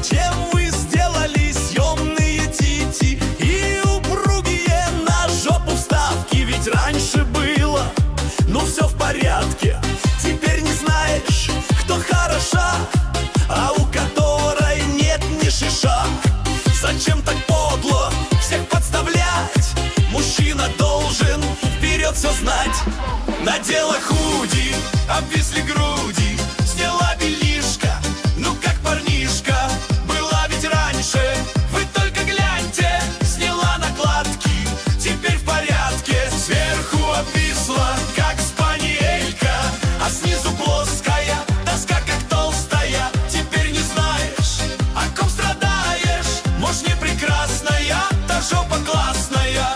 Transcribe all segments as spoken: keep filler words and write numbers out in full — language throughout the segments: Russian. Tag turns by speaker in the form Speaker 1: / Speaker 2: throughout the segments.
Speaker 1: зачем вы сделали съемные тити и упругие на жопу вставки? Ведь раньше было, ну все в порядке. Теперь не знаешь, кто хороша, а у которой нет ни шиша. Зачем так подло всех подставлять? Мужчина должен вперед все знать. Надела худи, обвисли груди, сняла белишко, ну как парнишка. Была ведь раньше, вы только гляньте, сняла накладки, теперь в порядке. Сверху обвисла, как спаниелька, а снизу плоская доска, как толстая. Теперь не знаешь, о ком страдаешь. Может, не прекрасная, та жопа классная.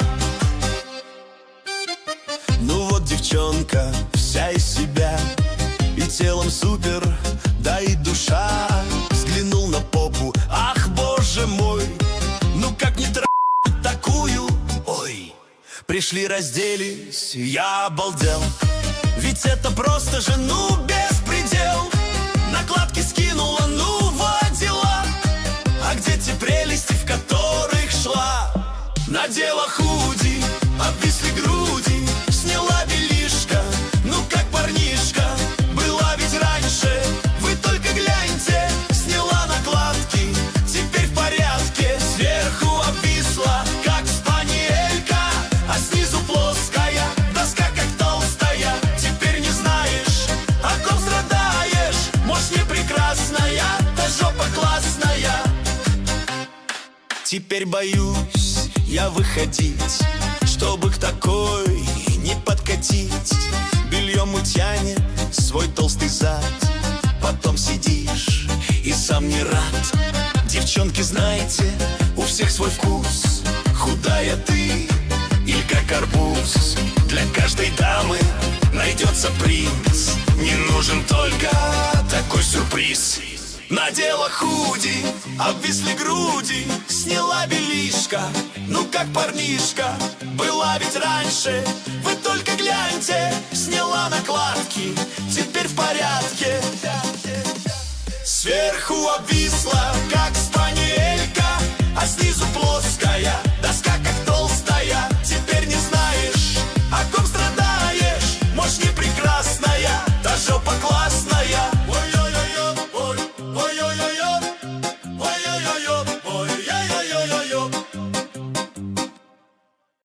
Speaker 1: Ну вот девчонка вся из себя, и телом супер, да и душа. Взглянул на попу, ах, боже мой, ну как не трахать такую? Ой, пришли, разделись, я обалдел. Ведь это просто же, ну, беспредел. Накладки скинула, ну, водила. А где те прелести, в которых шла? Надела худи, обвисли груди, сняла белишко, ну как парнишка. Была ведь раньше, вы только гляньте, сняла накладки, теперь в порядке. Сверху обвисла, как спаниелька, а снизу плоская доска, как толстая. Теперь не знаешь, о ком страдаешь. Может, не прекрасная, та жопа классная. Теперь боюсь я выходить, чтобы к такой не подкатить. Бельем утянет свой толстый зад, потом сидишь и сам не рад. Девчонки, знаете, у всех свой вкус. Худая ты или как арбуз, для каждой дамы найдется принц. Не нужен только такой сюрприз. Надела худи, обвисли груди, сняла белишко, ну как парнишка. Была ведь раньше, вы только гляньте, сняла накладки, теперь в порядке. Сверху обвисла, как спаниелька, а снизу плоская